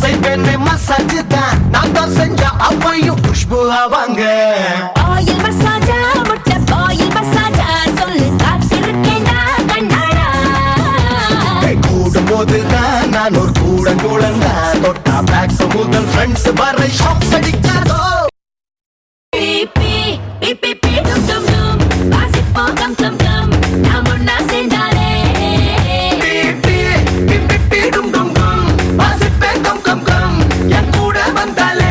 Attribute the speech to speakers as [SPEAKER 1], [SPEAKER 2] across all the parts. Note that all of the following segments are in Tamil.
[SPEAKER 1] செய்வேன் மசாஜ் தான் நான் தான் செஞ்ச அவையும் குஷ்பு ஆவாங்க
[SPEAKER 2] ஆயில் மசாஜா முட்டை ஆயில் மசாஜா சொல்லு காத்திருக்கேன்டா கண்ணாடா
[SPEAKER 1] கூடும் போதுதான் நான் ஒரு கூடங்கூடந்தா தொட்டா பேக்ஸ் முதல் ஃப்ரெண்ட்ஸ் வரை ஷாப் அடிக்காதோ
[SPEAKER 2] பீ பீ பீ பீ டும் டும் டும் வாசிப்போ கம் கம் கம் நாம் ஒன்னா சேர்ந்தாலே
[SPEAKER 1] என் கூட வந்தாலே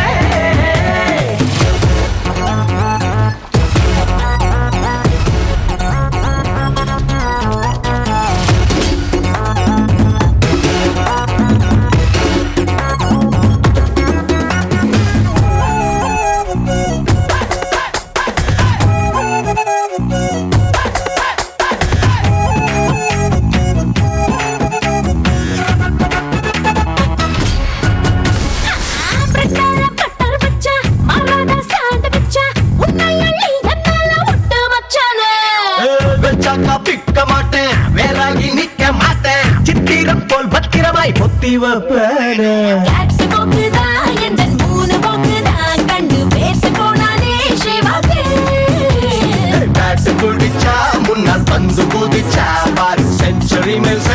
[SPEAKER 1] பிக்க மாட்டேன் வேறாகி நிக்க மாட்டேன் சித்திரம் போல் பத்திரமாய் பொத்தி வைப்பேன் குடிச்சா முன்னால் பந்து குதிச்சா பாரு செஞ்சுரி மேல்